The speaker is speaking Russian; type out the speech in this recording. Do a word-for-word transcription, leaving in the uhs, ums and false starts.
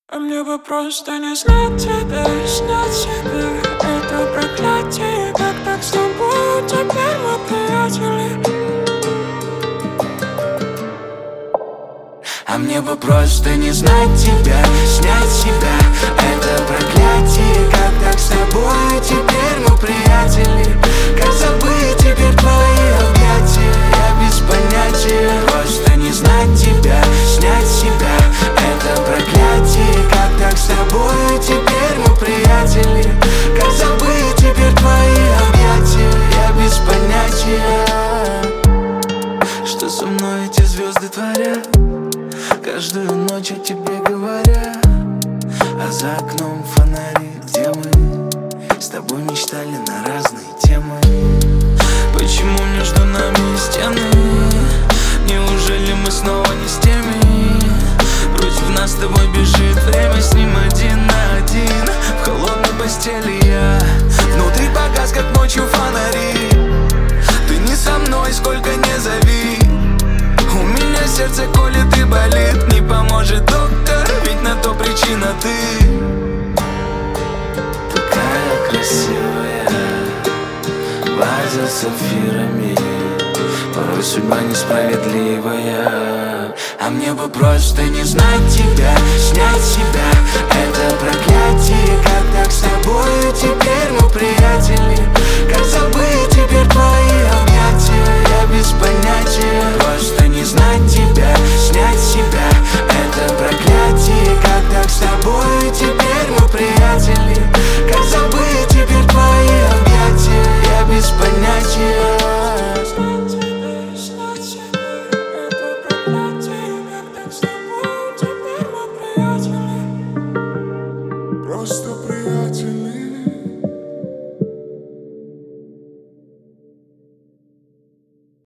А мне бы просто не знать тебя, снять себя. Это проклятие, как так с тобой теперь мы приятели. А мне бы просто не знать тебя, снять себя. Это проклятие, как так с тобой теперь мы приятели. Как забыть теперь твои объятия, я без понятия. Просто не знать тебя, снять себя. Это проклятие, как так с тобой теперь мы приятели. Как забыть теперь твои объятия, я без понятия. Что со мной эти звезды творят? Каждую ночь о тебе говоря, а за окном фонари, где мы с тобой мечтали на разные темы. Почему между нами стены? Неужели мы снова не с теми? Против нас с тобой бежит время, с ним один на один. В холодной постели я, внутри погас, как ночью фонари. Ты не со мной, сколько не зови. У меня сердце колет и болит. Не поможет доктор, ведь на то причина ты. Такая красивая, ваза с сапфирами. Порой судьба несправедливая. А мне бы просто не знать тебя, снять себя. Это проклятие, как так с тобой теперь мы приятели. Как забыть теперь твои объятия, я без понятия. Просто не знать тебя, снять себя. Это проклятие, как так с тобой теперь мы приятели. Как забыть теперь твои объятия, я без понятия. Просто приятели.